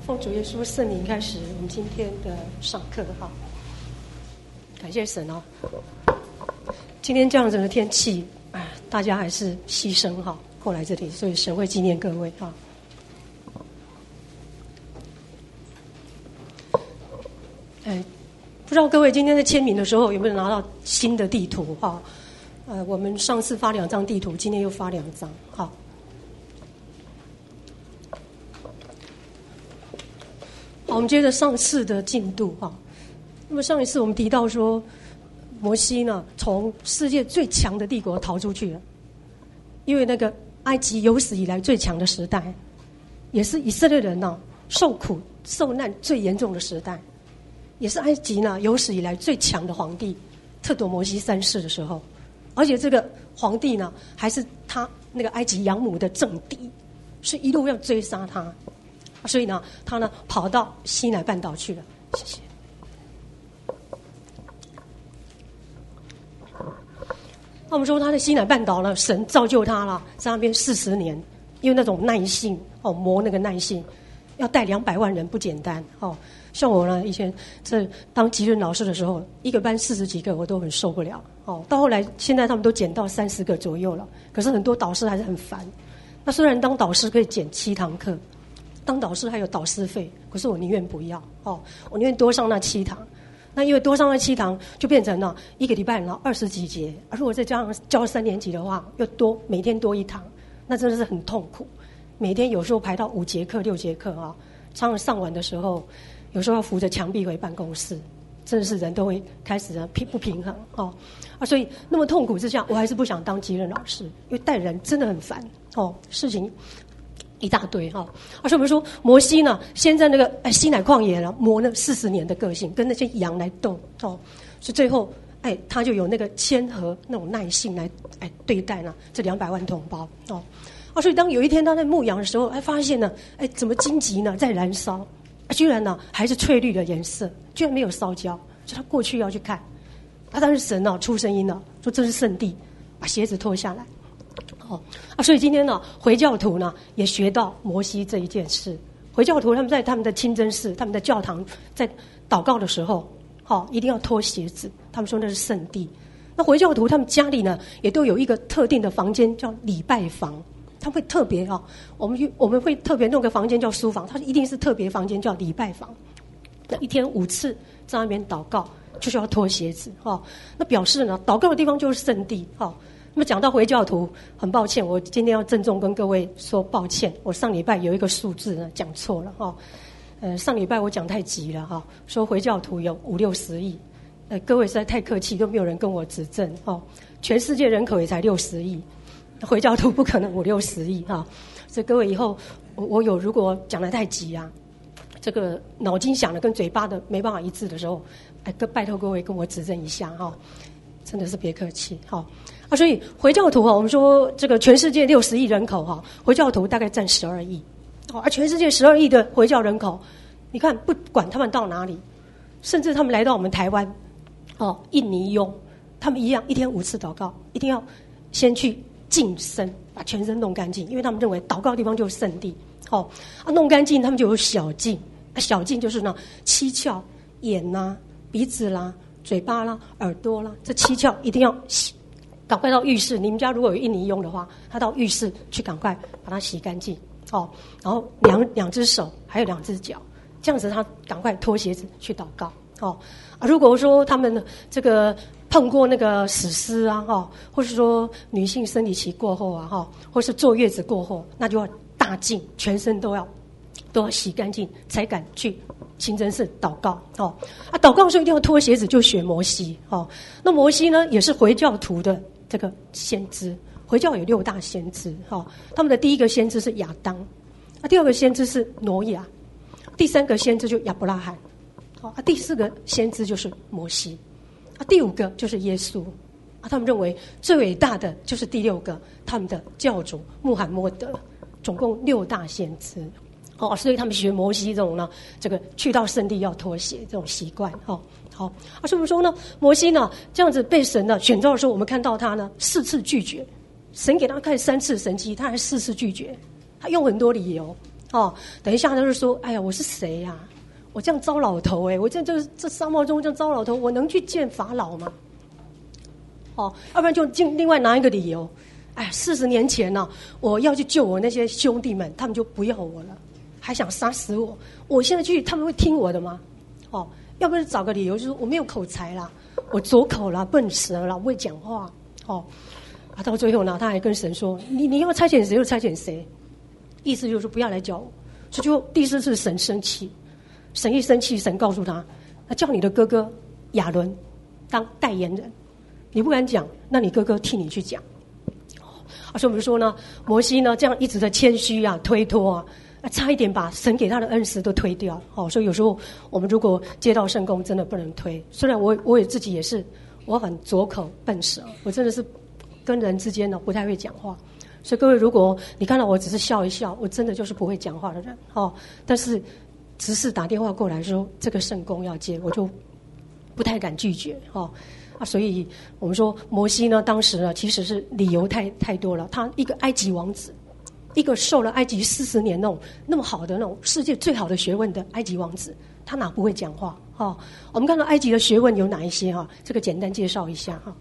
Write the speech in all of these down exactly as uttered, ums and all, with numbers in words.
奉主耶稣圣灵开始我们今天的上课哈，感谢神哦。今天这样子的天气，哎，大家还是牺牲哈过来这里，所以神会纪念各位哈。哎，不知道各位今天在签名的时候有没有拿到新的地图哈？呃，我们上次发两张地图，今天又发两张哈。好，我们接着上次的进度哈。那么上一次我们提到说，摩西呢从世界最强的帝国逃出去了，因为那个埃及有史以来最强的时代，也是以色列人呢受苦受难最严重的时代，也是埃及呢有史以来最强的皇帝特夺摩西三世的时候，而且这个皇帝呢还是他那个埃及养母的政敌，是一路要追杀他。所以呢，他呢跑到西乃半岛去了。谢谢。那我们说他在西乃半岛呢，神造就他了，在那边四十年，因为那种耐性哦，磨那个耐性，要带两百万人不简单哦。像我呢，以前在当级任老师的时候，一个班四十几个，我都很受不了哦。到后来，现在他们都减到三十个左右了，可是很多导师还是很烦。那虽然当导师可以减七堂课。当导师还有导师费，可是我宁愿不要哦，我宁愿多上那七堂。那因为多上那七堂，就变成了一个礼拜呢二十几节，而如果再加上教三年级的话，又多每天多一堂，那真的是很痛苦。每天有时候排到五节课、六节课啊，常常上完的时候，有时候要扶着墙壁回办公室，真的是人都会开始平不平衡哦啊，所以那么痛苦之下，我还是不想当级任老师，因为带人真的很烦哦，事情。一大堆哈，而且我们说摩西呢，先在那个哎西乃旷野了磨了四十年的个性，跟那些羊来斗哦，所以最后哎他就有那个谦和那种耐性来哎对待呢这两百万同胞哦，啊所以当有一天他在牧羊的时候，哎发现呢哎怎么荆棘呢在燃烧，啊居然呢还是翠绿的颜色，居然没有烧焦，所以他过去要去看，啊但是神呢出声音了，说这是圣地，把鞋子脱下来。哦啊，所以今天呢，回教徒呢也学到摩西这一件事。回教徒他们在他们的清真寺、他们的教堂在祷告的时候，哦，一定要脱鞋子。他们说那是圣地。那回教徒他们家里呢，也都有一个特定的房间叫礼拜房，他们会特别哦，我们我们会特别弄个房间叫书房，它一定是特别房间叫礼拜房。那一天五次在那边祷告，就需要脱鞋子哦。那表示呢，祷告的地方就是圣地哦。那么讲到回教徒，很抱歉，我今天要郑重跟各位说抱歉，我上礼拜有一个数字呢讲错了哈，呃，上礼拜我讲太急了哈，说回教徒有五六十亿，呃，各位实在太客气，都没有人跟我指正哦，全世界人口也才六十亿，回教徒不可能五六十亿哈，所以各位以后我我有如果讲得太急啊，这个脑筋想的跟嘴巴的没办法一致的时候，哎，拜托各位跟我指正一下哈，真的是别客气哈。啊，所以回教徒哈，我们说这个全世界六十亿人口哈，回教徒大概占十二亿，哦，而全世界十二亿的回教人口，你看不管他们到哪里，甚至他们来到我们台湾，哦，印尼佣，他们一样一天五次祷告，一定要先去净身，把全身弄干净，因为他们认为祷告的地方就是圣地，哦，啊，弄干净他们就有小净，啊，小净就是呢七窍、眼啦、鼻子啦、嘴巴啦、耳朵啦，这七窍一定要洗。赶快到浴室，你们家如果有印尼佣的话，他到浴室去赶快把它洗干净哦。然后两两只手还有两只脚，这样子他赶快脱鞋子去祷告哦。啊，如果说他们这个碰过那个死尸啊哈、哦，或是说女性生理期过后啊哈、哦，或是坐月子过后，那就要大净，全身都要都要洗干净才敢去清真寺祷告哦。啊，祷告的时候一定要脱鞋子，就学摩西哦。那摩西呢，也是回教徒的。这个先知，回教有六大先知哈、哦，他们的第一个先知是亚当，啊，第二个先知是挪亚，第三个先知就亚伯拉罕，好、哦、啊，第四个先知就是摩西，啊，第五个就是耶稣，啊，他们认为最伟大的就是第六个，他们的教主穆罕默德，总共六大先知，哦，所以他们学摩西这种呢，这个去到圣地要脱鞋这种习惯，哦。好，啊，所以我们说呢，摩西呢这样子被神呢选召的时候，我们看到他呢四次拒绝，神给他看三次神迹，他还四次拒绝，他用很多理由， 哦，等一下他就说，哎呀，我是谁呀、啊？我这样糟老头哎、欸，我这这这沙漠中这样糟老头，我能去见法老吗？哦，要不然就另另外拿一个理由，哎呀，四十年前呢、啊，我要去救我那些兄弟们，他们就不要我了，还想杀死我。我现在去，他们会听我的吗？哦，要不然找个理由，就是我没有口才啦，我左口啦，笨舌啦，不会讲话。哦，啊，到最后呢，他还跟神说：“你你要差遣谁就差遣谁。”意思就是不要来教我。所以就第四次神生气，神一生气，神告诉他：“那叫你的哥哥亚伦当代言人。你不敢讲，那你哥哥替你去讲。”啊，所以我们说呢，摩西呢这样一直在谦虚啊、推脱啊，啊，差一点把神给他的恩师都推掉。哦，所以有时候我们如果接到圣工，真的不能推。虽然我我也自己也是，我很左口笨舌，我真的是跟人之间呢不太会讲话。所以各位，如果你看到我只是笑一笑，我真的就是不会讲话的人。哦，但是执事打电话过来说这个圣工要接，我就不太敢拒绝。哦。啊，所以我们说摩西呢，当时呢其实是理由太太多了。他一个埃及王子，一个受了埃及四十年那种那么好的那种世界最好的学问的埃及王子，他哪不会讲话？哈、哦，我们看到埃及的学问有哪一些？哈、哦，这个简单介绍一下哈。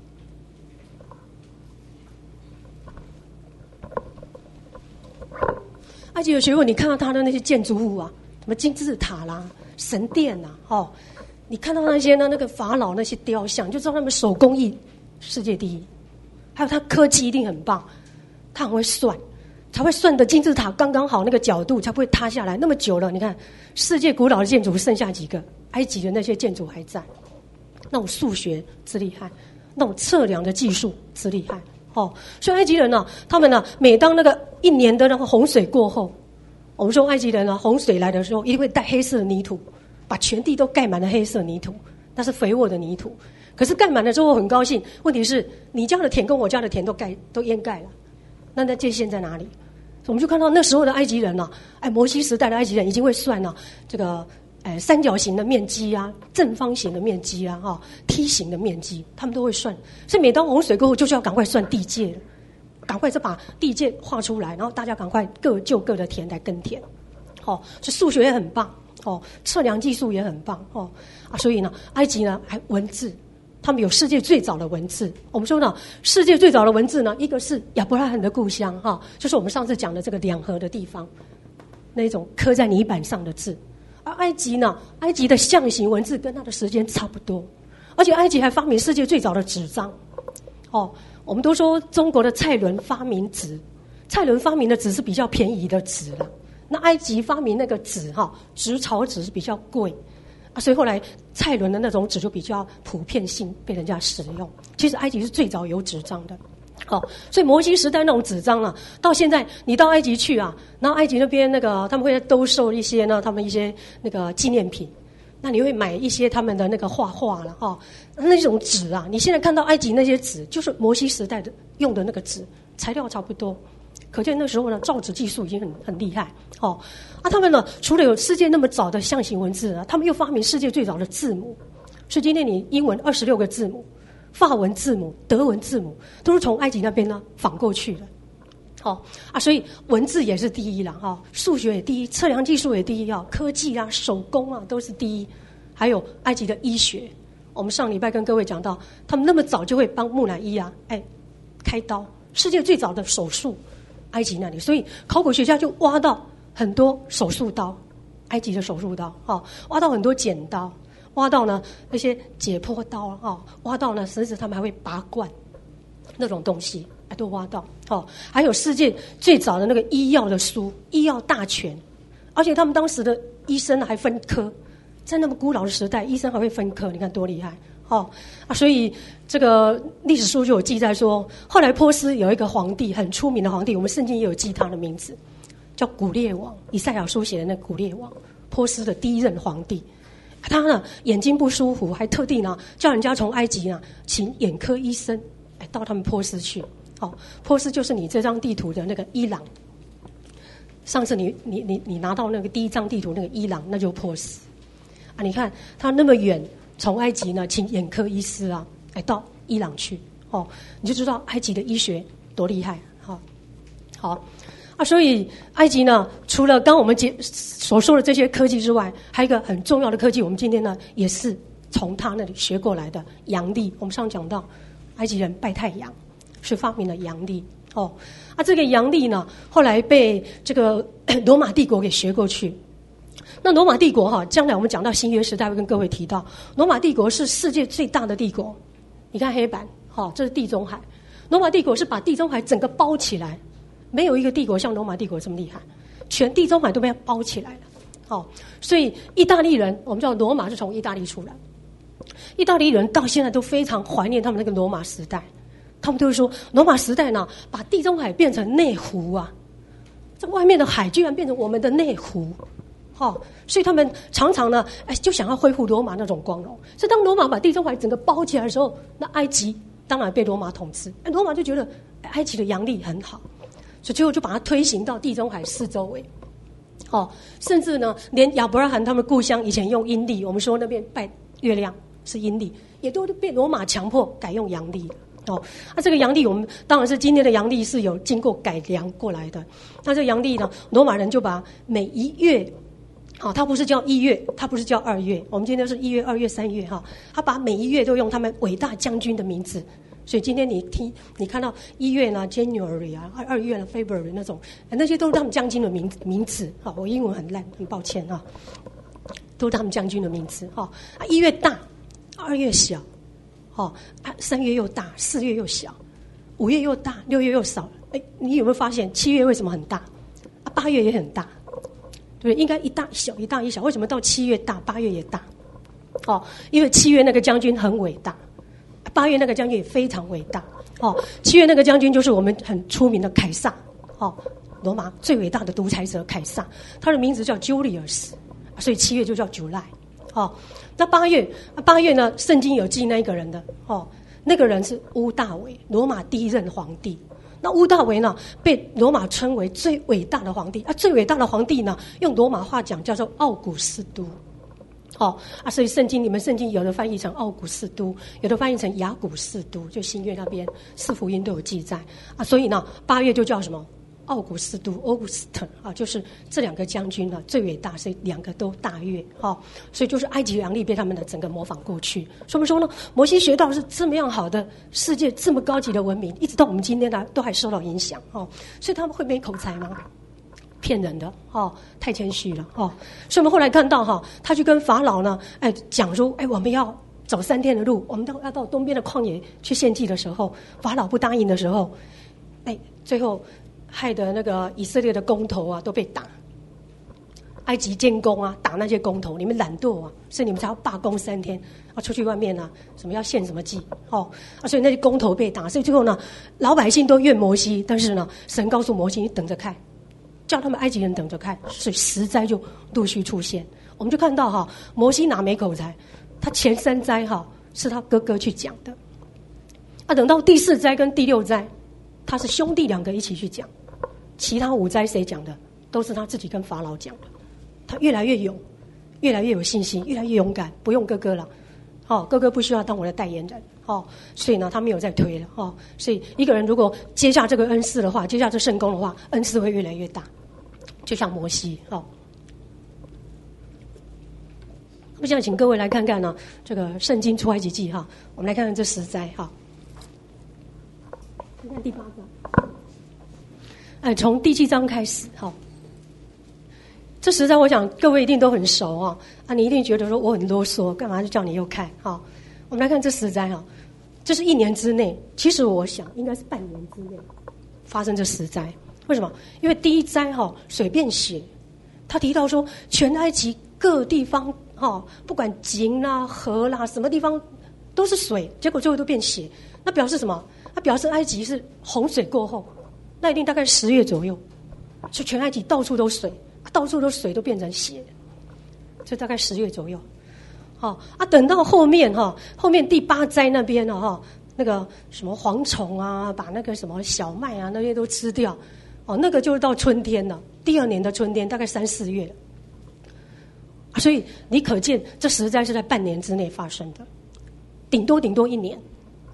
埃及的学问，你看到他的那些建筑物啊，什么金字塔啦、神殿呐、啊，哦。你看到那些呢，那个法老那些雕像，就知道他们手工艺世界第一。还有他科技一定很棒，他很会算，才会算的金字塔刚刚好那个角度，才不会塌下来。那么久了，你看世界古老的建筑剩下几个？埃及的那些建筑还在。那种数学之厉害，那种测量的技术之厉害。哦，所以埃及人呢、啊，他们呢、啊，每当那个一年的那个洪水过后，我们说埃及人呢、啊，洪水来的时候一定会带黑色的泥土。把全地都盖满了黑色泥土，那是肥沃的泥土。可是盖满了之后很高兴，问题是你家的田跟我家的田都盖都淹盖了，那那界限在哪里？我们就看到那时候的埃及人呢、啊，哎，摩西时代的埃及人已经会算了、啊、这个，哎，三角形的面积啊，正方形的面积啊，哈、哦，梯形的面积，他们都会算。所以每当洪水过后，就是要赶快算地界了，赶快就把地界画出来，然后大家赶快各就各的田来耕田。哦，所以数学也很棒。哦，测量技术也很棒哦啊，所以呢，埃及呢还文字，他们有世界最早的文字。我们说呢，世界最早的文字呢，一个是亚伯拉罕的故乡哈、哦，就是我们上次讲的这个两河的地方，那种刻在泥板上的字。而埃及呢，埃及的象形文字跟它的时间差不多，而且埃及还发明世界最早的纸张。哦，我们都说中国的蔡伦发明纸，蔡伦发明的纸是比较便宜的纸了。那埃及发明那个纸哈，纸草纸是比较贵啊，所以后来蔡伦的那种纸就比较普遍性被人家使用。其实埃及是最早有纸张的，哦，所以摩西时代那种纸张啊，到现在你到埃及去啊，然后埃及那边那个他们会兜售一些呢，他们一些那个纪念品，那你会买一些他们的那个画画了哈、哦，那种纸啊，你现在看到埃及那些纸，就是摩西时代的用的那个纸，材料差不多。可见那时候呢，造纸技术已经很很厉害哦。啊，他们呢，除了有世界那么早的象形文字啊，他们又发明世界最早的字母。所以今天你英文二十六个字母，法文字母、德文字母，都是从埃及那边呢仿过去的。哦啊，所以文字也是第一了哈、哦，数学也第一，测量技术也第一啊，科技啊、手工啊都是第一。还有埃及的医学，我们上礼拜跟各位讲到，他们那么早就会帮木乃伊啊，哎，开刀，世界最早的手术。埃及那里，所以考古学家就挖到很多手术刀，埃及的手术刀，哦，挖到很多剪刀，挖到呢那些解剖刀，哦，挖到呢，甚至他们还会拔罐那种东西，哎，都挖到，哦，还有世界最早的那个医药的书，医药大全，而且他们当时的医生还分科，在那么古老的时代，医生还会分科，你看多厉害。哦啊，所以这个历史书就有记载说，后来波斯有一个皇帝很出名的皇帝，我们圣经也有记他的名字，叫古列王。以赛亚书写的那古列王，波斯的第一任皇帝，他呢眼睛不舒服，还特地呢叫人家从埃及呢请眼科医生，哎，到他们波斯去。哦，波斯就是你这张地图的那个伊朗。上次你你你你拿到那个第一张地图那个伊朗，那就是波斯啊。你看他那么远。从埃及呢，请眼科医师啊，哎，到伊朗去，哦，你就知道埃及的医学多厉害，哈、哦，好， 啊，所以埃及呢，除了刚我们所说的这些科技之外，还有一个很重要的科技，我们今天呢也是从他那里学过来的阳历。我们上讲到，埃及人拜太阳，是发明了阳历。哦，啊，这个阳历呢，后来被这个罗马帝国给学过去。那罗马帝国哈，将来我们讲到新约时代会跟各位提到，罗马帝国是世界最大的帝国。你看黑板，好，这是地中海。罗马帝国是把地中海整个包起来。没有一个帝国像罗马帝国这么厉害，全地中海都被它包起来了。哦，所以意大利人，我们知道罗马是从意大利出来，意大利人到现在都非常怀念他们那个罗马时代。他们都会说，罗马时代呢，把地中海变成内湖啊，这外面的海居然变成我们的内湖。哦，所以他们常常呢，哎，就想要恢复罗马那种光荣。所以当罗马把地中海整个包起来的时候，那埃及当然被罗马统治。哎，罗马就觉得埃及的阳历很好。所以最后就把它推行到地中海四周围，哦，甚至呢，连亚伯拉罕他们故乡以前用阴历，我们说那边拜月亮是阴历，也都被罗马强迫改用阳历哦。那、啊、这个阳历，我们当然是今天的阳历是有经过改良过来的。那这个阳历呢，罗马人就把每一月，好、哦，它不是叫一月，它不是叫二月，我们今天是一月、二月、三月哈，他把每一月都用他们伟大将军的名字。所以今天你听，你看到一月呢 ，January 啊，二二月呢 ，February 那种，那些都是他们将军的名名字。好，我英文很烂，很抱歉啊，都是他们将军的名字。哈，啊，一月大，二月小，哦，啊，三月又大，四月又小，五月又大，六月又少。哎，你有没有发现七月为什么很大？啊，八月也很大，对不对？应该一大一小，一大一小，为什么到七月大，八月也大？哦，因为七月那个将军很伟大。八月那个将军也非常伟大哦，七月那个将军就是我们很出名的凯撒哦，罗马最伟大的独裁者凯撒，他的名字叫 Julius， 所以七月就叫 July 哦。那八月，八月呢，圣经有记那一个人的哦，那个人是屋大维，罗马第一任皇帝。那屋大维呢，被罗马称为最伟大的皇帝啊，最伟大的皇帝呢，用罗马话讲叫做奥古斯都。哦啊，所以圣经你们圣经有的翻译成奥古斯都，有的翻译成雅古士都，就新约那边四福音都有记载啊。所以呢，八月就叫什么奥古斯都 August 啊，就是这两个将军呢最伟大，所以两个都大月哦。所以就是埃及阳历被他们的整个模仿过去。说明说呢，摩西学到是这么样好的世界这么高级的文明，一直到我们今天呢都还受到影响哦。所以他们会没口才吗？骗人的哦，太谦虚了哦。所以我们后来看到哈，他去跟法老呢，哎讲说，哎我们要走三天的路，我们到要到东边的旷野去献祭的时候，法老不答应的时候，哎最后害得那个以色列的工头啊都被打，埃及监工啊打那些工头，你们懒惰啊，所以你们才要罢工三天啊，出去外面啊什么要献什么祭哦啊，所以那些工头被打，所以最后呢，老百姓都怨摩西，但是呢，神告诉摩西，你等着看。叫他们埃及人等着看，所以十灾就陆续出现。我们就看到哈，摩西哪没口才？他前三灾哈是他哥哥去讲的，啊，等到第四灾跟第六灾，他是兄弟两个一起去讲，其他五灾谁讲的？都是他自己跟法老讲的。他越来越勇，越来越有信心，越来越勇敢，不用哥哥了。哦，哥哥不需要当我的代言人。哦，所以呢，他没有再推了。哦，所以一个人如果接下这个恩赐的话，接下这圣功的话，恩赐会越来越大，就像摩西。哦，那么现在请各位来看看呢，这个圣经出埃及记哈，我们来看看这十灾哈。看看第八章，哎，从第七章开始哈。这十灾我想各位一定都很熟啊，啊，你一定觉得说我很啰嗦，干嘛就叫你又看？哈，我们来看这十灾哈。这是一年之内，其实我想应该是半年之内发生这十灾。为什么？因为第一灾哈水变血，他提到说全埃及各地方哈，不管井啦、河啦，什么地方都是水，结果最后都变血。那表示什么？它表示埃及是洪水过后，那一定大概十月左右，所以全埃及到处都水，到处都水都变成血，就大概十月左右。好啊，等到后面哈，后面第八灾那边呢哈，那个什么蝗虫啊，把那个什么小麦啊那些都吃掉，哦，那个就是到春天了，第二年的春天，大概三四月了。啊，所以你可见这十灾是在半年之内发生的，顶多顶多一年，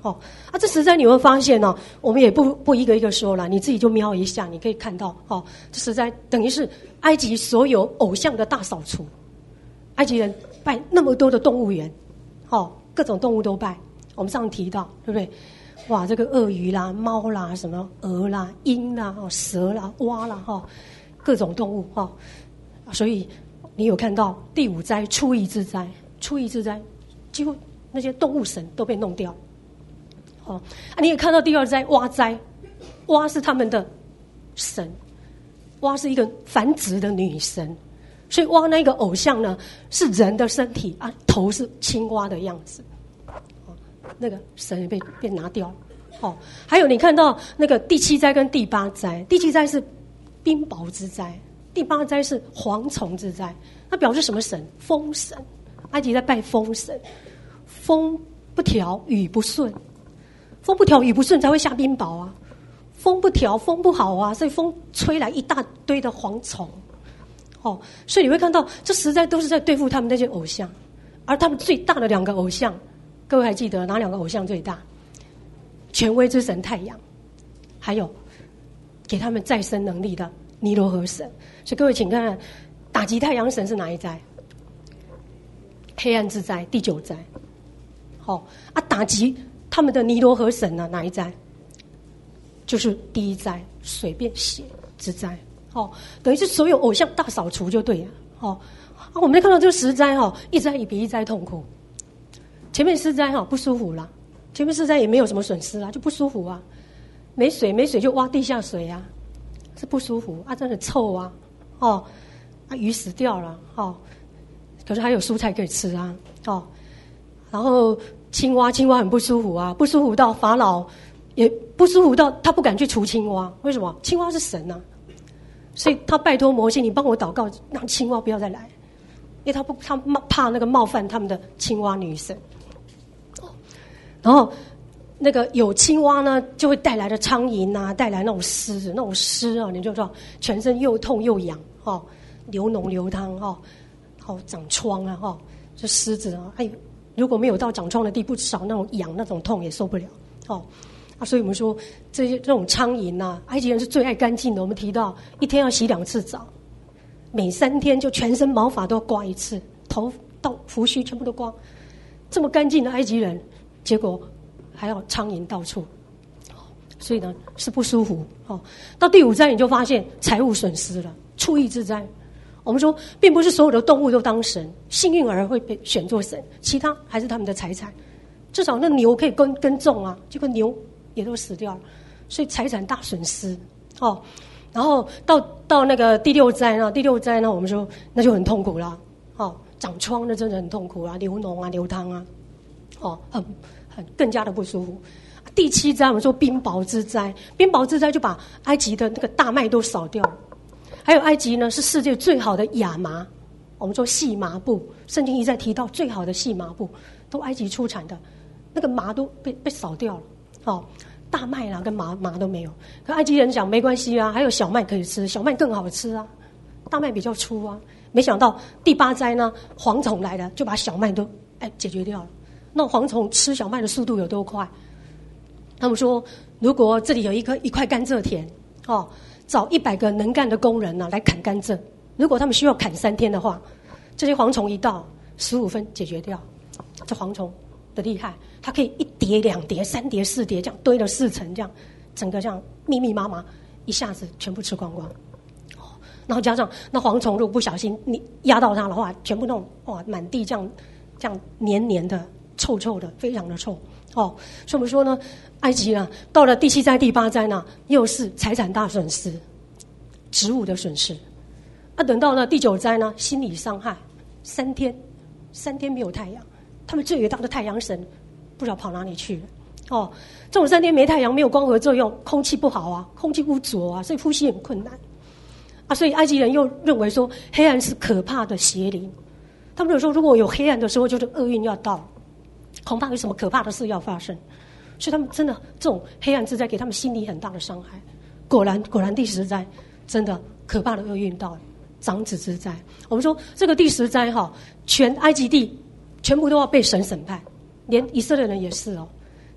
哦，啊，这十灾你会发现哦，我们也不不一个一个说了，你自己就瞄一下，你可以看到哦，这十灾等于是埃及所有偶像的大扫除。埃及人拜那么多的动物园，哦，各种动物都拜。我们上次提到，对不对？哇，这个鳄鱼啦、猫啦、什么鹅啦、鹰啦、哦、蛇啦、蛙啦，哈、哦，各种动物哈、哦。所以你有看到第五灾初一之灾，初一之灾，几乎那些动物神都被弄掉。哦，啊，你也看到第二灾蛙灾，蛙是他们的神，蛙是一个繁殖的女神，所以蛙那个偶像呢是人的身体啊，头是青蛙的样子，哦，那个神也被被拿掉了。哦，还有你看到那个第七灾跟第八灾，第七灾是冰雹之灾，第八灾是蝗虫之灾，那表示什么神？风神，埃及在拜风神，风不调，雨不顺。风不调雨不顺才会下冰雹啊，风不调风不好啊，所以风吹来一大堆的蝗虫，哦，所以你会看到这实在都是在对付他们那些偶像，而他们最大的两个偶像，各位还记得哪两个偶像最大？权威之神太阳，还有给他们再生能力的尼罗河神。所以各位请看，打击太阳神是哪一灾？黑暗之灾，第九灾。好，哦，啊，打击他们的尼罗河神呢，哪一灾？就是第一灾，水变血之灾。哦，等于是所有偶像大扫除就对了。哦，啊，我们看到这个十灾哈，哦，一灾比一灾痛苦。前面四灾哈不舒服啦，前面四灾也没有什么损失啦，就不舒服啊，没水没水就挖地下水啊，是不舒服啊，真的臭啊，哦，啊鱼死掉了哦，可是还有蔬菜可以吃啊，哦，然后。青蛙，青蛙很不舒服啊，不舒服到法老也不舒服到他不敢去除青蛙。为什么？青蛙是神啊，所以他拜托摩西，你帮我祷告，让青蛙不要再来，因为他不，他怕那个冒犯他们的青蛙女神。然后那个有青蛙呢，就会带来的苍蝇啊，带来那种虱子，那种虱啊，你就知道全身又痛又痒，哦，流脓流汤，哦，哦长疮啊，哦，这虱子啊，哎。如果没有到长疮的地步，至少那种痒、那种痛也受不了，哦，啊，所以我们说这些这种苍蝇啊，埃及人是最爱干净的。我们提到一天要洗两次澡，每三天就全身毛发都要刮一次，头到胡须全部都刮，这么干净的埃及人，结果还要苍蝇到处，所以呢是不舒服哦。到第五灾你就发现财务损失了，初一之灾。我们说，并不是所有的动物都当神，幸运儿会被选作神，其他还是他们的财产。至少那牛可以耕耕种啊，结果牛也都死掉了，所以财产大损失哦。然后到到那个第六灾呢，第六灾呢，我们说那就很痛苦了哦，长疮那真的很痛苦啊，流脓啊，流汤啊，哦，很很更加的不舒服。第七灾我们说冰雹之灾，冰雹之灾就把埃及的那个大麦都扫掉了。还有埃及呢，是世界最好的亚麻，我们说细麻布，圣经一再提到最好的细麻布，都埃及出产的，那个麻都被被扫掉了，哦，大麦啦跟麻麻都没有。可埃及人讲没关系啊，还有小麦可以吃，小麦更好吃啊，大麦比较粗啊。没想到第八灾呢，蝗虫来了，就把小麦都哎解决掉了。那蝗虫吃小麦的速度有多快？他们说，如果这里有一颗一块甘蔗田，哦。找一百个能干的工人呢、啊、来砍甘蔗，如果他们需要砍三天的话，这些蝗虫一到，十五分解决掉。这蝗虫的厉害，它可以一叠、两叠、三叠、四叠，这样堆了四层，这样整个这样密密麻麻，一下子全部吃光光。哦，然后加上那蝗虫如果不小心你压到它的话，全部那种哇满地这样这样黏黏的、臭臭的，非常的臭。哦，所以我们说呢，埃及呢，到了第七灾、第八灾呢，又是财产大损失，职务的损失。啊，等到了第九灾呢，心理伤害，三天，三天没有太阳，他们最伟大的太阳神不知道跑哪里去了。哦，这种三天没太阳、没有光合作用，空气不好啊，空气污浊啊，所以呼吸很困难。啊，所以埃及人又认为说，黑暗是可怕的邪灵。他们有说，如果有黑暗的时候，就是厄运要到。恐怕有什么可怕的事要发生，所以他们真的这种黑暗之灾给他们心理很大的伤害。果然，果然第十灾真的可怕的厄运到了，长子之灾。我们说这个第十灾哈，全埃及地全部都要被神审判，连以色列人也是哦。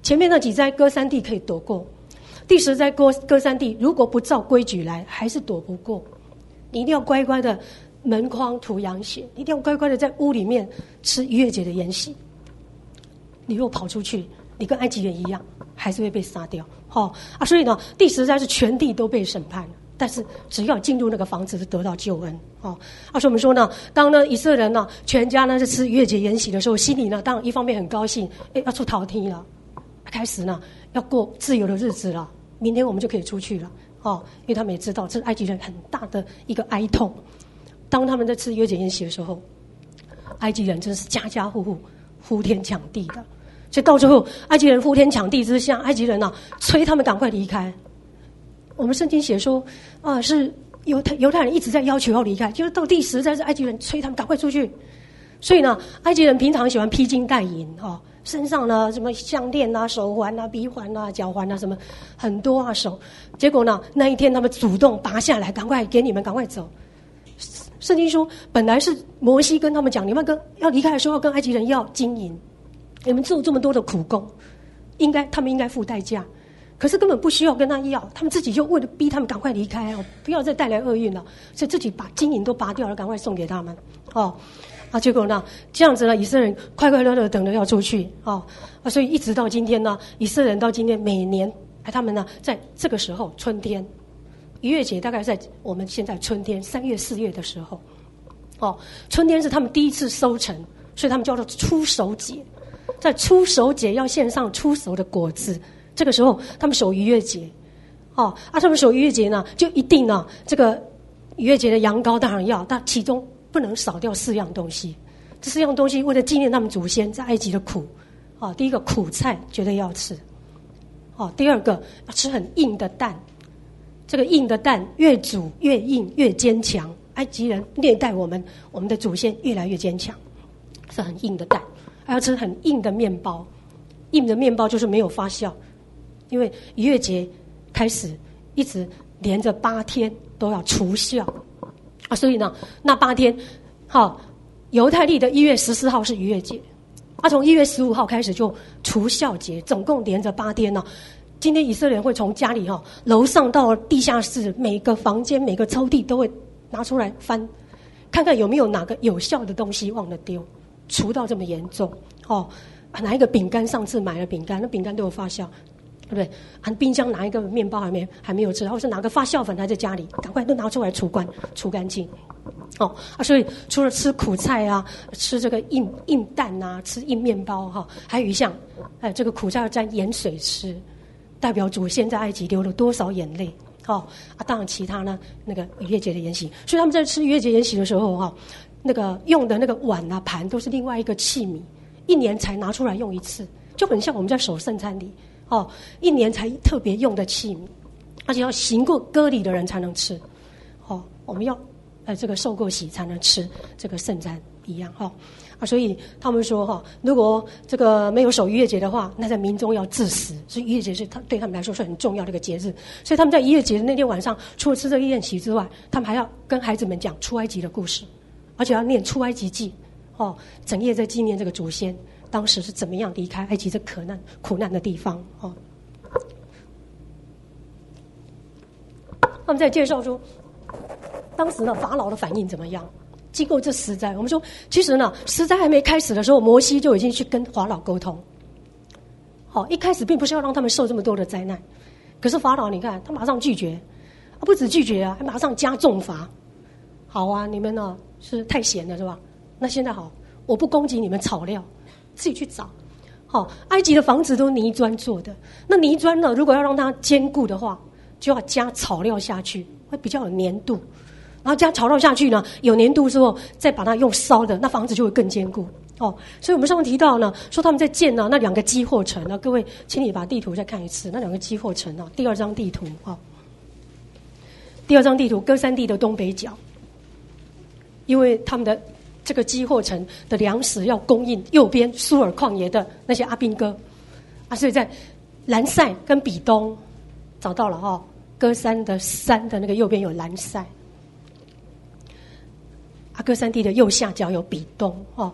前面那几灾歌珊地可以躲过，第十灾歌歌珊地如果不照规矩来，还是躲不过。你一定要乖乖的门框涂羊血，一定要乖乖的在屋里面吃逾越节的筵席。你若跑出去，你跟埃及人一样，还是会被杀掉。哦啊，所以呢，第十灾是全地都被审判，但是只要进入那个房子，是得到救恩。哦，啊，所以我们说呢，当呢以色列人呢全家呢在吃逾越节筵席的时候，心里呢当然一方面很高兴，哎，要出逃梯了，开始呢要过自由的日子了，明天我们就可以出去了。哦，因为他们也知道这是埃及人很大的一个哀痛。当他们在吃逾越节筵席的时候，埃及人真是家家户户呼天抢地的。所以到最后，埃及人呼天抢地之下，埃及人啊催他们赶快离开。我们圣经写说，啊，是犹太犹太人一直在要求要离开，就是到第十灾是埃及人催他们赶快出去。所以呢，埃及人平常喜欢披金戴银哦，身上呢什么项链啊、手环啊、鼻环啊、脚环啊，什么很多啊手。结果呢，那一天他们主动拔下来，赶快给你们，赶快走。圣经说，本来是摩西跟他们讲，你们跟要离开的时候要跟埃及人要金银。你们做这么多的苦工，应该他们应该付代价，可是根本不需要跟他要，他们自己就为了逼他们赶快离开哦，不要再带来厄运了，所以自己把金银都拔掉了，赶快送给他们哦。啊，结果呢，这样子呢，以色列人快快乐乐等着要出去哦啊，所以一直到今天呢，以色列人到今天每年，哎，他们呢在这个时候春天，逾越节大概在我们现在春天三月四月的时候，哦，春天是他们第一次收成，所以他们叫做初熟节。在初熟节要献上初熟的果子，这个时候他们守逾越节，哦，啊，他们守逾越节呢，就一定呢，这个逾越节的羊羔当然要，但其中不能少掉四样东西。这四样东西为了纪念他们祖先在埃及的苦，哦，第一个苦菜绝对要吃，哦，第二个要吃很硬的蛋，这个硬的蛋越煮越硬越坚强，埃及人虐待我们，我们的祖先越来越坚强，是很硬的蛋。还要吃很硬的面包，硬的面包就是没有发酵，因为逾越节开始一直连着八天都要除酵啊，所以呢，那八天，好，犹太历的一月十四号是逾越节，啊，从一月十五号开始就除酵节，总共连着八天呢。今天以色列人会从家里哈楼上到地下室，每个房间每个抽屉都会拿出来翻，看看有没有哪个有效的东西忘了丢。除到这么严重哦，哪一个饼干上次买了饼干，那饼干都有发酵，对不对？啊，冰箱拿一个面包还没还没有吃，或是拿个发酵粉还在家里，赶快都拿出来除干除干净。哦啊，所以除了吃苦菜啊，吃这个硬硬蛋啊，吃硬面包哈、哦，还有一项，哎，这个苦菜要沾盐水吃，代表祖先在埃及流了多少眼泪。哦啊，当然其他呢，那个逾越节的筵席，所以他们在吃逾越节筵席的时候哈。哦那个用的那个碗啊盘都是另外一个器皿，一年才拿出来用一次，就很像我们在守圣餐礼哦，一年才特别用的器皿，而且要行过割礼的人才能吃，哦，我们要呃这个受过洗才能吃这个圣餐一样哈、哦、啊，所以他们说哈、哦，如果这个没有守逾越节的话，那在民众要致死，所以逾越节是他对他们来说是很重要的一个节日，所以他们在逾越节的那天晚上，除了吃这个宴席之外，他们还要跟孩子们讲出埃及的故事。而且要念出埃及记，哦，整夜在纪念这个祖先当时是怎么样离开埃及这可难苦难的地方，哦。他们在介绍说，当时呢法老的反应怎么样？经过这十灾，我们说，其实呢十灾还没开始的时候，摩西就已经去跟法老沟通。好、哦，一开始并不是要让他们受这么多的灾难，可是法老你看，他马上拒绝，啊，不止拒绝啊，还马上加重罚。好啊，你们呢是太闲了是吧？那现在好，我不供给你们草料，自己去找。好，埃及的房子都泥砖做的，那泥砖呢，如果要让它坚固的话，就要加草料下去，会比较有粘度。然后加草料下去呢，有粘度之后，再把它用烧的，那房子就会更坚固。哦，所以我们上面提到呢，说他们在建呢那两个基货城呢，各位，请你把地图再看一次，那两个基货城啊，第二张地图啊、哦，第二张地图，歌珊地的东北角。因为他们的这个基货城的粮食要供应右边苏尔旷野的那些阿兵哥啊，所以在兰塞跟比东找到了哦，歌珊的山的那个右边有兰塞，啊，歌珊地的右下角有比东哦，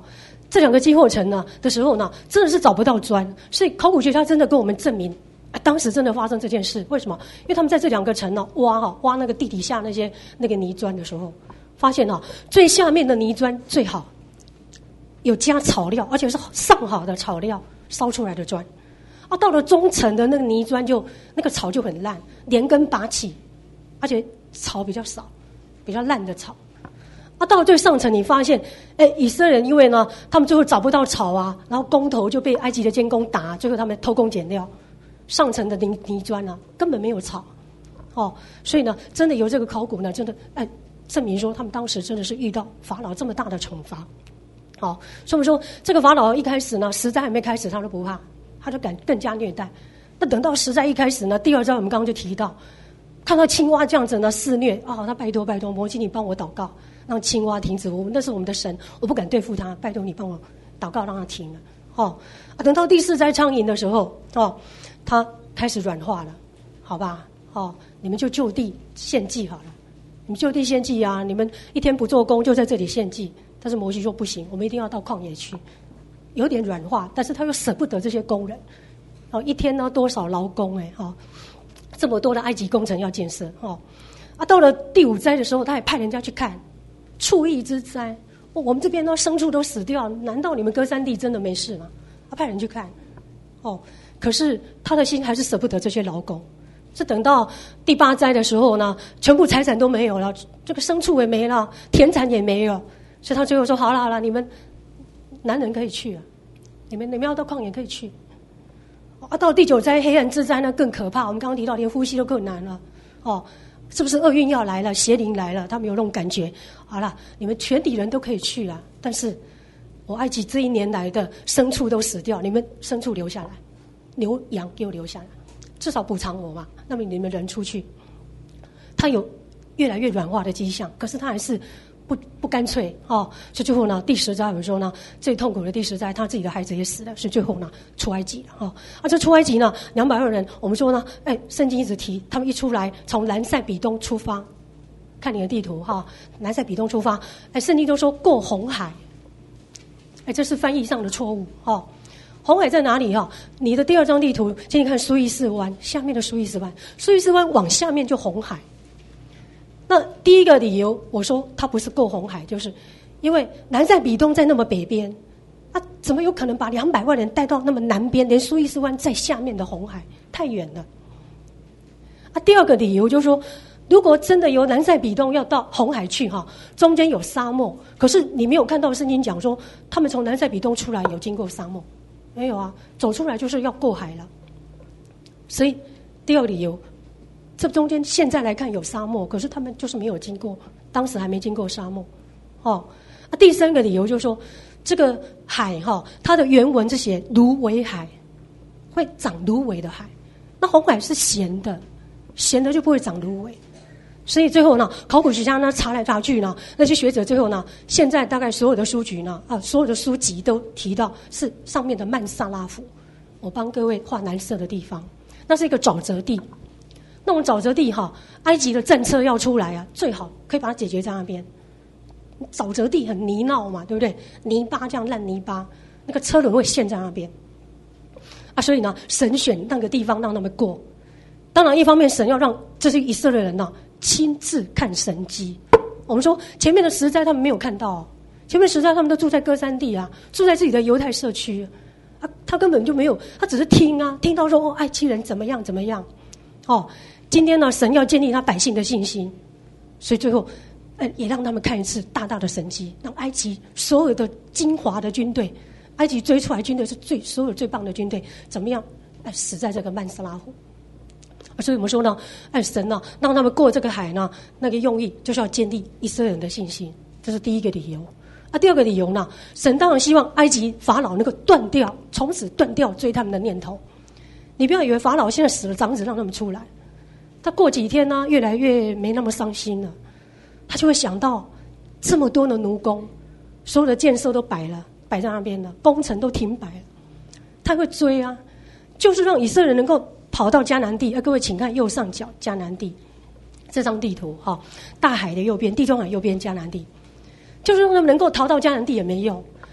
这两个基货城呢的时候呢，真的是找不到砖，所以考古学家真的跟我们证明，啊、当时真的发生这件事。为什么？因为他们在这两个城呢挖哈挖那个地底下那些那个泥砖的时候，发现啊最下面的泥砖最好，有加草料，而且是上好的草料烧出来的砖。啊，到了中层的那个泥砖就那个草就很烂，连根拔起，而且草比较少，比较烂的草。啊，到了最上层，你发现，哎，以色列人因为呢，他们最后找不到草啊，然后工头就被埃及的监工打，最后他们偷工减料，上层的泥泥砖啊，根本没有草，哦，所以呢，真的有这个考古呢，真的哎，证明说他们当时真的是遇到法老这么大的惩罚，哦，所以我们说这个法老一开始呢，实在还没开始，他都不怕，他就敢更加虐待。那等到实在一开始呢，第二章我们刚刚就提到，看到青蛙这样子呢肆虐啊、哦，他拜托拜托摩西，你帮我祷告。让青蛙停止，我那是我们的神，我不敢对付他，拜托你帮我祷告让他停了。哦，啊，等到第四灾苍蝇的时候，哦，他开始软化了，好吧？哦，你们就就地献祭好了，你们就地献祭啊！你们一天不做工就在这里献祭。但是摩西说不行，我们一定要到旷野去，有点软化，但是他又舍不得这些工人。哦，一天呢多少劳工哎，哦，这么多的埃及工程要建设哦。啊，到了第五灾的时候，他还派人家去看。畜疫之灾、哦，我们这边呢牲畜都死掉，难道你们歌珊地真的没事吗？他派人去看，哦，可是他的心还是舍不得这些劳工。是等到第八灾的时候呢，全部财产都没有了，这个牲畜也没了，田产也没有，所以他最后说：好了好了，你们男人可以去啊，你们你们要到旷野可以去。啊，到第九灾黑暗之灾呢更可怕，我们刚刚提到连呼吸都更难了，哦。是不是厄运要来了，邪灵来了，他们有那种感觉。好了，你们全体人都可以去了，但是我埃及这一年来的牲畜都死掉，你们牲畜留下来，牛羊给我留下来，至少补偿我嘛。那么你们人出去，他有越来越软化的迹象，可是他还是不不干脆哦。所以最后呢，第十灾我们说呢，最痛苦的第十灾，他自己的孩子也死了，所以最后呢出埃及了哦。啊，这出埃及呢，两百万人，我们说呢，哎，圣经一直提，他们一出来从南塞比东出发，看你的地图哈、哦，南塞比东出发，哎，圣经都说过红海，哎，这是翻译上的错误哦。红海在哪里哈、哦？你的第二张地图，请你看苏伊士湾下面的苏伊士湾，苏伊士湾往下面就红海。那第一个理由，我说它不是过红海，就是因为南塞比东在那么北边，啊，怎么有可能把两百万人带到那么南边，连苏伊士湾在下面的红海太远了。啊，第二个理由就是说，如果真的由南塞比东要到红海去哈，中间有沙漠，可是你没有看到圣经讲说他们从南塞比东出来有经过沙漠，没有啊，走出来就是要过海了。所以第二个理由。这中间现在来看有沙漠，可是他们就是没有经过，当时还没经过沙漠，哦。啊，第三个理由就是说，这个海哈、哦，它的原文是写芦苇海，会长芦苇的海。那红海是咸的，咸的就不会长芦苇。所以最后呢，考古学家呢查来查去呢，那些学者最后呢，现在大概所有的书局呢，啊，所有的书籍都提到是上面的曼萨拉夫。我帮各位画蓝色的地方，那是一个沼泽地。那种沼泽地哈，埃及的政策要出来啊，最好可以把它解决在那边。沼泽地很泥淖嘛，对不对？泥巴这样烂泥巴，那个车轮会陷在那边啊，所以呢，神选那个地方让他们过。当然，一方面神要让这些以色列人呢亲自看神迹。我们说前面的十灾他们没有看到、哦，前面十灾他们都住在歌珊地啊，住在自己的犹太社区啊，他根本就没有，他只是听啊，听到说哦，埃及人怎么样怎么样。哦，今天呢，神要建立他百姓的信心，所以最后，呃，也让他们看一次大大的神迹，让埃及所有的精华的军队，埃及追出来军队是最所有最棒的军队，怎么样？哎，死在这个曼斯拉湖。所以我们说呢，哎，神呢，让他们过这个海呢，那个用意就是要建立以色列人的信心，这是第一个理由。啊，第二个理由呢，神当然希望埃及法老能够断掉，从此断掉追他们的念头。你不要以为法老现在死了，长子让他们出来，他过几天呢，越来越没那么伤心了，他就会想到这么多的奴工，所有的建设都摆了，摆在那边了，工程都停摆了，他会追啊，就是让以色列人能够跑到迦南地。哎，各位请看右上角迦南地这张地图哈、哦，大海的右边，地中海右边迦南地，就是让他们能够逃到迦南地也没用，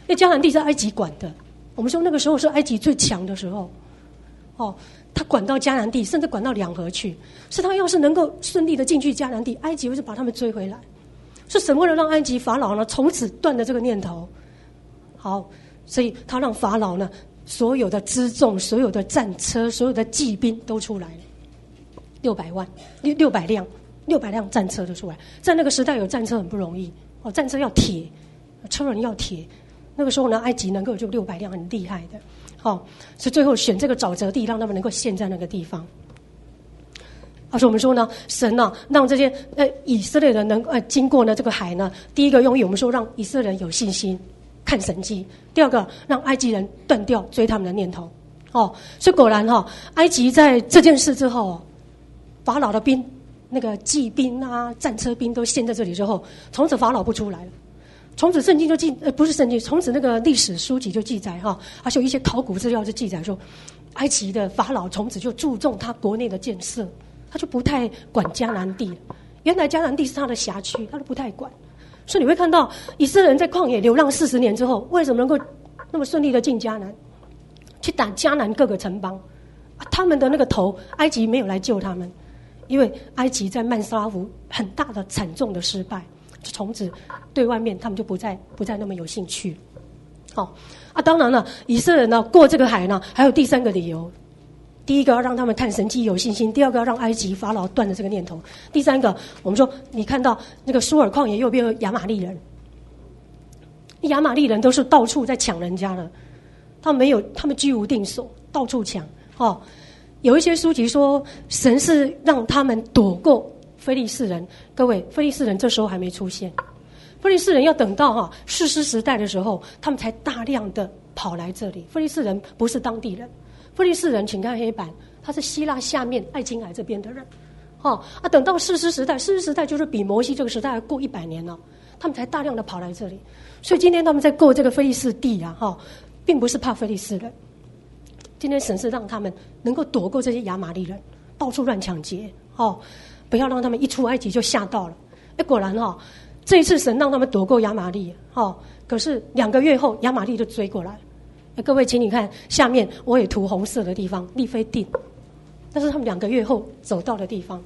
因为迦南地是埃及管的。我们说那个时候是埃及最强的时候，哦，他管到迦南地，甚至管到两河去。是他要是能够顺利的进去迦南地，埃及会是把他们追回来。是神为了让埃及法老呢从此断了这个念头。好，所以他让法老呢所有的辎重、所有的战车、所有的骑兵都出来了，六百万、六六百辆、六百辆战车都出来。在那个时代有战车很不容易哦，战车要铁，车轮要铁。那个时候呢，埃及能够就六百辆，很厉害的。好、哦，所以最后选这个沼泽地，让他们能够陷在那个地方。而且我们说呢，神呢、啊、让这些呃以色列人能呃经过呢这个海呢，第一个用意我们说让以色列人有信心看神迹，第二个让埃及人断掉追他们的念头。哦，所以果然哈、哦，埃及在这件事之后，法老的兵那个骑兵啊、战车兵都陷在这里之后，从此法老不出来了。从此圣经就记呃不是圣经，从此那个历史书籍就记载哈，而且有一些考古资料就记载说，埃及的法老从此就注重他国内的建设，他就不太管迦南地了。原来迦南地是他的辖区，他都不太管。所以你会看到以色列人在旷野流浪四十年之后，为什么能够那么顺利的进迦南，去打迦南各个城邦、啊、他们的那个头埃及没有来救他们，因为埃及在曼沙夫很大的惨重的失败，从此对外面他们就不再不再那么有兴趣。好、哦、啊，当然了，以色列人呢过这个海呢，还有第三个理由。第一个要让他们看神迹有信心，第二个要让埃及法老断了这个念头，第三个我们说你看到那个苏尔旷野右边有亚玛力人，亚玛力人都是到处在抢人家的，他们没有，他们居无定所，到处抢。哦，有一些书籍说神是让他们躲过非利士人，各位，非利士人这时候还没出现，非利士人要等到哈士师时代的时候，他们才大量的跑来这里。非利士人不是当地人。非利士人，请看黑板，他是希腊下面爱琴海这边的人，哦啊，等到士师时代，士师时代就是比摩西这个时代还过一百年了，他们才大量的跑来这里。所以今天他们在过这个非利士地啊，哈、哦，并不是怕非利士人，今天神是让他们能够躲过这些亚玛力人，到处乱抢劫，哦，不要让他们一出埃及就吓到了。哎，果然哈、哦，这一次神让他们躲过亚玛力，哦，可是两个月后亚玛力就追过来。各位，请你看下面，我也涂红色的地方，利非定，那是他们两个月后走到的地方。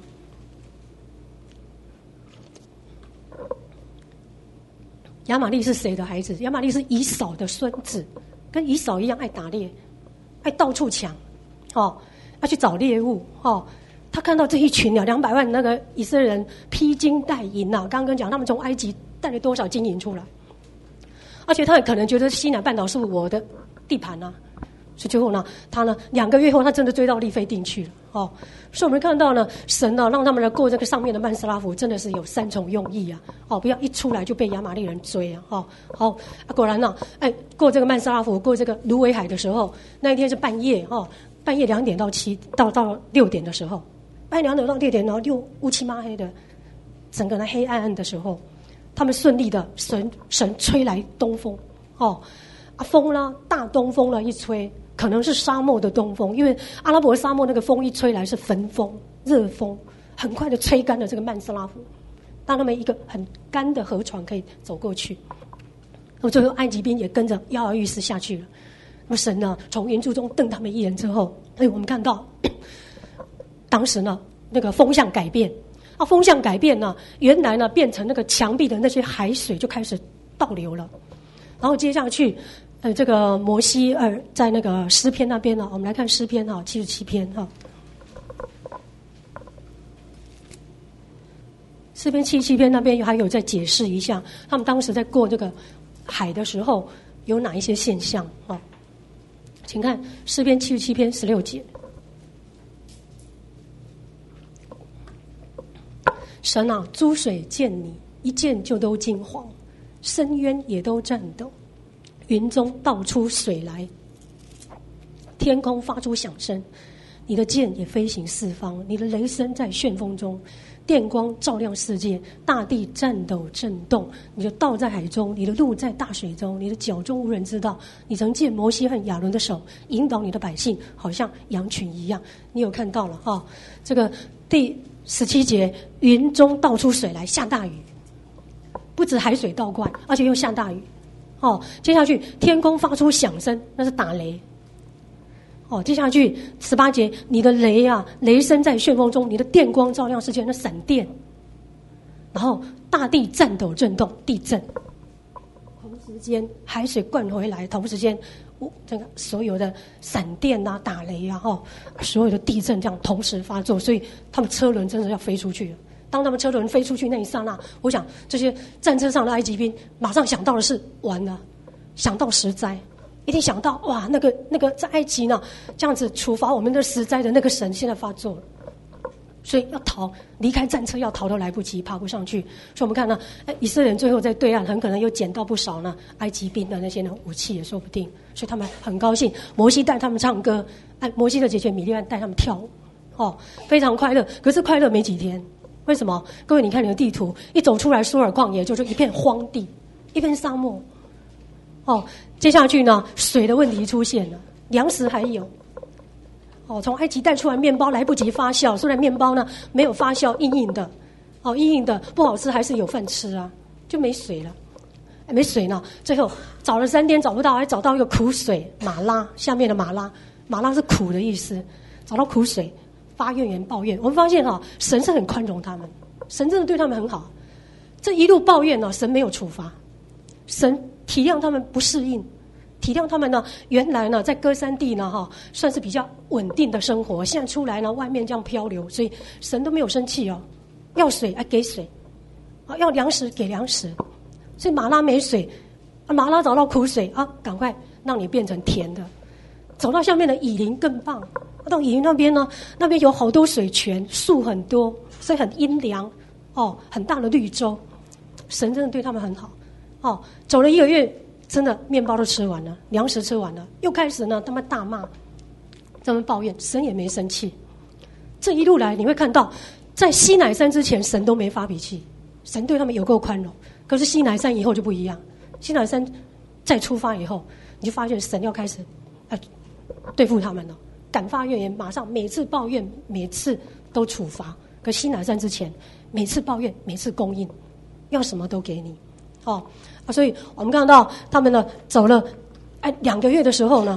亚玛力是谁的孩子？亚玛力是以扫的孙子，跟以扫一样爱打猎，爱到处抢，哦，要去找猎物，哦。他看到这一群啊，两百万那个以色列人披金戴银啊，刚刚讲他们从埃及带了多少金银出来，而且他也可能觉得西乃半岛是我的地盘啊，所以最后呢，他呢两个月后，他真的追到利非定去了哦。所以我们看到呢，神呢让他们来过这个上面的曼斯拉夫，真的是有三重用意啊！哦，不要一出来就被亚玛力人追啊！哦，好、啊，果然呢，哎，过这个曼斯拉夫，过这个芦苇海的时候，那一天是半夜哦，半夜两点到七到到六点的时候，半夜两点到六点，然后又乌漆嘛黑的，整个呢黑暗暗的时候，他们顺利的神神吹来东风哦。啊，风啦，大东风啦，一吹，可能是沙漠的东风，因为阿拉伯沙漠那个风一吹来是焚风、热风，很快的吹干了这个曼斯拉夫，让他们一个很干的河床可以走过去。那么最后埃及兵也跟着摇摇欲试下去了。那么神呢，从云柱中瞪他们一眼之后，哎，我们看到当时呢，那个风向改变，啊，风向改变呢，原来呢变成那个墙壁的那些海水就开始倒流了。然后接下去，呃，这个摩西呃，在那个诗篇那边呢，我们来看诗篇哈，七十七篇哈。诗篇七十七篇那边还有在解释一下，他们当时在过这个海的时候有哪一些现象啊？请看诗篇七十七篇十六节，神啊，诸水见你，一见就都惊惶。深渊也都颤抖，云中倒出水来，天空发出响声，你的箭也飞行四方，你的雷声在旋风中，电光照亮世界，大地颤抖震动，你的道在海中，你的路在大水中，你的脚中无人知道。你曾借摩西和亚伦的手引导你的百姓，好像羊群一样。你有看到了哈、哦？这个第十七节，云中倒出水来，下大雨。不止海水倒灌，而且又下大雨， 哦，接下去天空发出响声，那是打雷。哦，接下去十八节，你的雷啊，雷声在旋风中，你的电光照亮世界，那闪电。然后大地颤抖震动，地震。同时间海水灌回来，同时间，哦，这个所有的闪电啊、打雷啊，哦，所有的地震这样同时发作，所以他们车轮真的要飞出去了。当他们车轮飞出去那一刹那，我想这些战车上的埃及兵马上想到的是完了，想到十灾。一定想到哇，那个那个在埃及呢，这样子处罚我们的十灾的那个神现在发作了，所以要逃，离开战车要逃都来不及，爬不上去。所以我们看到，哎，以色列人最后在对岸很可能又捡到不少呢埃及兵的那些呢武器也说不定，所以他们很高兴。摩西带他们唱歌，哎，摩西的姐姐米利暗带他们跳舞，哦，非常快乐。可是快乐没几天，为什么？各位，你看你的地图，一走出来苏尔旷野就是一片荒地，一片沙漠。哦，接下去呢，水的问题出现了，粮食还有。哦，从埃及带出来面包来不及发酵，虽然面包呢没有发酵，硬硬的，哦，硬硬的不好吃，还是有饭吃啊，就没水了，没水呢。最后找了三天找不到，还找到一个苦水马拉，下面的马拉，马拉是苦的意思，找到苦水，发怨言抱怨。我们发现哈、哦，神是很宽容他们，神真的对他们很好。这一路抱怨呢、哦，神没有处罚，神体谅他们不适应，体谅他们呢，原来呢在歌山地呢哈，算是比较稳定的生活，现在出来呢外面这样漂流，所以神都没有生气哦，要水啊给水，啊要粮食给粮食，所以马拉没水，啊马拉找到苦水啊，赶快让你变成甜的，走到下面的以琳更棒，到以琳那边呢，那边有好多水泉，树很多，所以很阴凉，哦，很大的绿洲，神真的对他们很好。哦，走了一个月，真的面包都吃完了，粮食吃完了，又开始呢，他们大骂，他们抱怨，神也没生气。这一路来，你会看到，在西乃山之前，神都没发脾气，神对他们有够宽容。可是西乃山以后就不一样，西乃山再出发以后，你就发现神要开始，呃，对付他们了，敢发怨言，马上每次抱怨，每次都处罚。可西乃山之前，每次抱怨，每次供应，要什么都给你。哦，所以我们看到他们呢走了哎两个月的时候呢，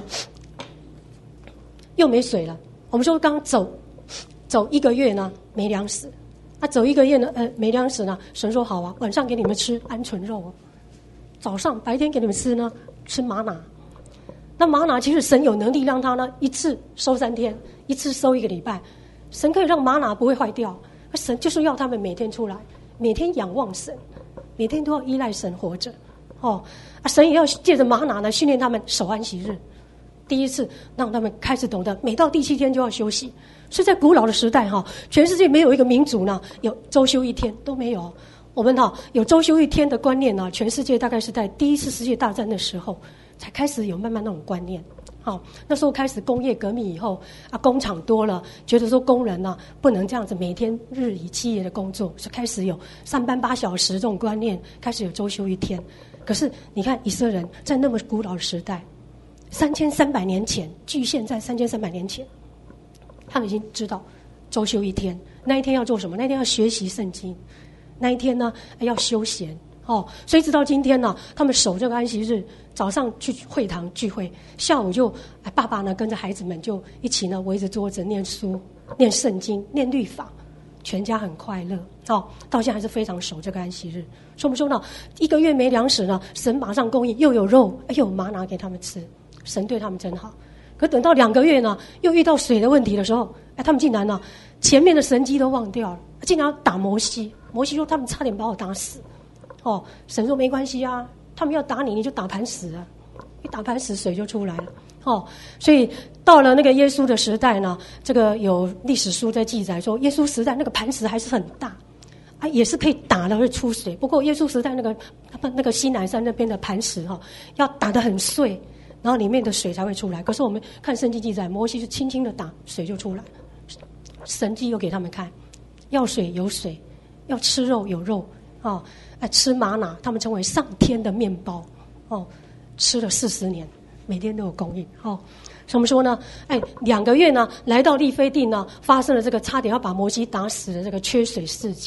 又没水了。我们说刚走走一个月呢没粮食，啊走一个月呢呃没粮食呢，神说好啊，晚上给你们吃鹌鹑肉哦，早上白天给你们吃呢吃玛瑙。那玛瑙其实神有能力让他呢一次收三天，一次收一个礼拜，神可以让玛瑙不会坏掉，神就是要他们每天出来，每天仰望神。每天都要依赖神活着，哦，啊，神也要借着玛瑙来训练他们守安息日。第一次让他们开始懂得，每到第七天就要休息。所以在古老的时代哈，全世界没有一个民族呢有周休一天都没有。我们哈有周休一天的观念呢，全世界大概是在第一次世界大战的时候才开始有慢慢那种观念。好，那时候开始工业革命以后啊，工厂多了，觉得说工人呢、啊、不能这样子每天日以继夜的工作，是开始有上班八小时这种观念，开始有周休一天。可是你看以色列人在那么古老的时代，三千三百年前，距现在三千三百年前，他们已经知道周休一天，那一天要做什么？那一天要学习圣经，那一天呢要休闲。哦，所以直到今天呢，他们守这个安息日，早上去会堂聚会，下午就爸爸呢跟着孩子们就一起呢围着桌子念书、念圣经、念律法，全家很快乐。哦，到现在还是非常守这个安息日。所以我们说呢，一个月没粮食呢，神马上供应，又有肉，又有玛瑙给他们吃，神对他们真好。可等到两个月呢，又遇到水的问题的时候，哎，他们竟然呢前面的神迹都忘掉了，竟然要打摩西。摩西说他们差点把我打死。哦，神说没关系啊，他们要打你，你就打磐石啊，一打磐石水就出来了。哦，所以到了那个耶稣的时代呢，这个有历史书在记载说，耶稣时代那个磐石还是很大，啊，也是可以打的会出水。不过耶稣时代那个那个西乃山那边的磐石哈、哦，要打得很碎，然后里面的水才会出来。可是我们看圣经记载，摩西是轻轻的打，水就出来。神迹又给他们看，要水有水，要吃肉有肉。哦，哎，吃玛瑙，他们称为上天的面包。哦，吃了四十年，每天都有供应。哦，所以我们说呢，哎，两个月呢，来到利非定呢，发生了这个差点要把摩西打死的这个缺水事件。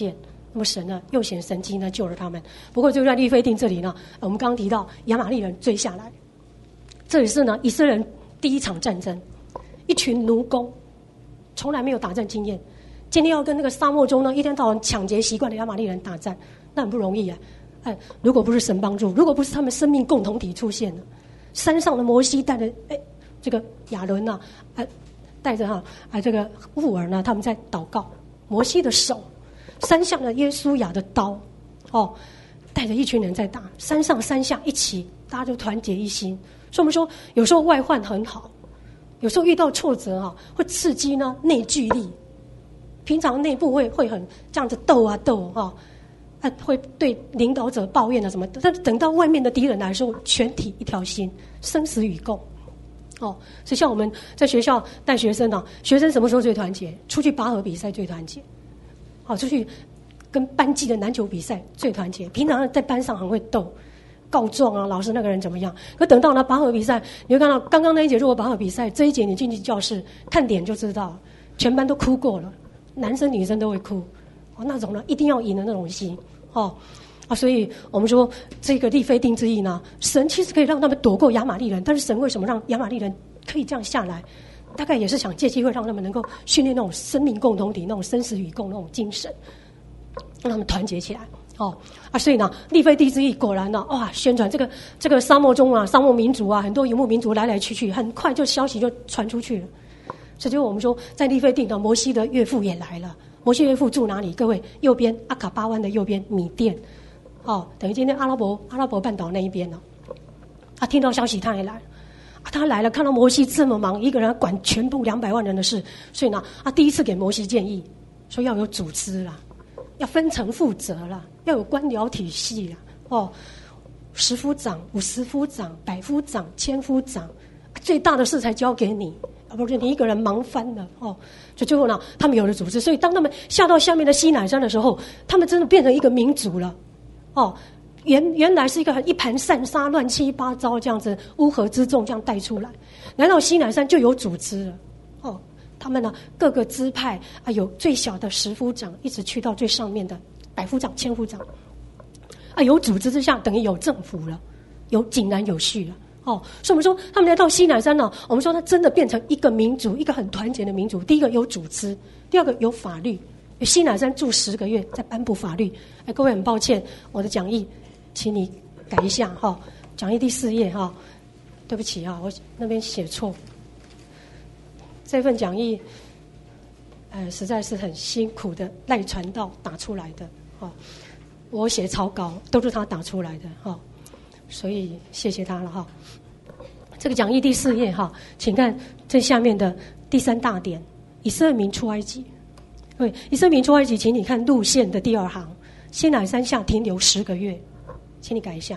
那么神呢又显神迹呢救了他们。不过就在利非定这里呢，我们刚刚提到亚玛力人追下来，这也是呢以色列人第一场战争，一群奴工，从来没有打战经验，今天要跟那个沙漠中呢一天到晚抢劫习惯的亚玛力人打战，那很不容易啊！哎，如果不是神帮助，如果不是他们生命共同体出现了，山上的摩西带着哎这个亚伦呐、啊，哎带着哈啊这个乌尔呢，他们在祷告，摩西的手，山下的耶稣亚的刀，哦，带着一群人在打，山上山下一起，大家就团结一心。所以我们说，有时候外患很好，有时候遇到挫折啊，会刺激呢内聚力。平常内部会会很这样子斗啊斗啊。啊，会对领导者抱怨啊什么的，但是等到外面的敌人来说，全体一条心，生死与共。哦，所以像我们在学校带学生啊，学生什么时候最团结？出去拔河比赛最团结。好、哦，出去跟班级的篮球比赛最团结。平常在班上很会斗，告状啊，老师那个人怎么样？可等到呢拔河比赛，你会看到刚刚那一节如果拔河比赛，这一节你进去教室看点就知道，全班都哭过了，男生女生都会哭。哦，那种呢一定要赢的那种心。哦，啊，所以我们说这个利非定之役呢，神其实可以让他们躲过亚玛力人，但是神为什么让亚玛力人可以这样下来？大概也是想借机会让他们能够训练那种生命共同体、那种生死与共那种精神，让他们团结起来。哦，啊，所以呢，利非定之役果然呢，哇，宣传这个这个沙漠中啊，沙漠民族啊，很多游牧民族来来去去，很快就消息就传出去了。这就我们说，在利非定的摩西的岳父也来了。摩西岳父住哪里？各位，右边阿卡巴湾的右边米甸，哦，等于今天阿拉伯阿拉伯半岛那一边呢、哦。他听到消息，他也来了。啊，他来了，看到摩西这么忙，一个人管全部两百万人的事，所以呢，他第一次给摩西建议，说要有组织啦，要分层负责啦，要有官僚体系啦，哦，十夫长、五十夫长、百夫长、千夫长，最大的事才交给你。啊，不是你一个人忙翻了哦，就最后呢，他们有了组织，所以当他们下到下面的西乃山的时候，他们真的变成一个民族了，哦，原原来是一个一盘散沙、乱七八糟这样子乌合之众这样带出来，来到西乃山就有组织了，哦，他们呢各个支派啊，有最小的十夫长，一直去到最上面的百夫长、千夫长，啊，有组织之下等于有政府了，有井然有序了。哦，所以我们说他们来到西乃山呢，我们说他真的变成一个民族，一个很团结的民族。第一个有组织，第二个有法律。西乃山住十个月，再颁布法律。哎，各位很抱歉，我的讲义，请你改一下哈、哦。讲义第四页哈、哦，对不起啊，我那边写错。这份讲义，呃，实在是很辛苦的赖传道打出来的哦。我写草稿都是他打出来的哈。哦，所以谢谢他了哈。这个讲义第四页哈，请看最下面的第三大点：以色列民出埃及。对，以色列民出埃及，请你看路线的第二行，西乃山下停留十个月，请你改一下。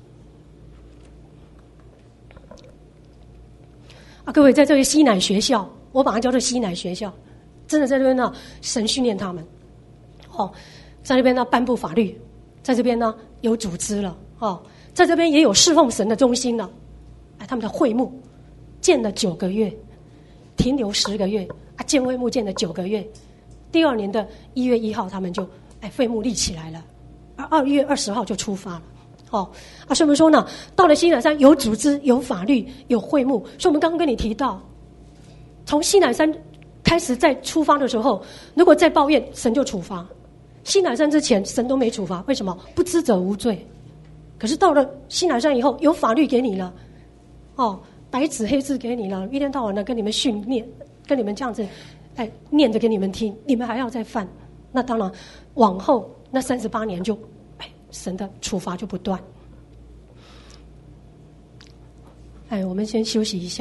啊，各位在这个西乃学校，我把它叫做西乃学校，真的在这边呢，神训练他们。哦，在这边呢颁布法律，在这边呢有组织了哦。在这边也有侍奉神的中心了，哎，他们的会幕建了九个月，停留十个月，啊，建会幕建了九个月，第二年的一月一号，他们就哎会幕立起来了，而二月二十号就出发了，哦，啊，所以我们说呢，到了西乃山有组织、有法律、有会幕，所以我们刚刚跟你提到，从西乃山开始在出发的时候，如果再抱怨，神就处罚；西乃山之前，神都没处罚，为什么？不知者无罪。可是到了西乃山以后，有法律给你了，哦，白纸黑字给你了，一天到晚的跟你们训练，跟你们这样子，哎，念着给你们听，你们还要再犯，那当然，往后那三十八年就，哎，神的处罚就不断。哎，我们先休息一下。